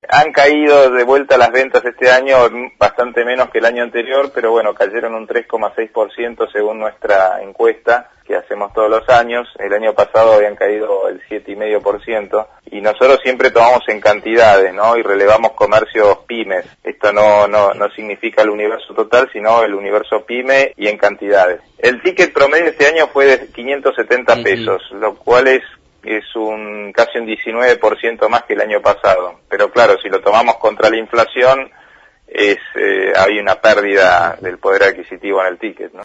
Han caído de vuelta las ventas este año bastante menos que el año anterior, pero bueno, cayeron un 3,6% según nuestra encuesta que hacemos todos los años. El año pasado habían caído el 7,5% y nosotros siempre tomamos en cantidades, ¿no? Y relevamos comercios pymes. Esto no significa el universo total, sino el universo pyme y en cantidades. El ticket promedio este año fue de 570 pesos, lo cual es casi un 19% más que el año pasado. Pero claro, si lo tomamos contra la inflación, hay una pérdida del poder adquisitivo en el ticket, ¿no?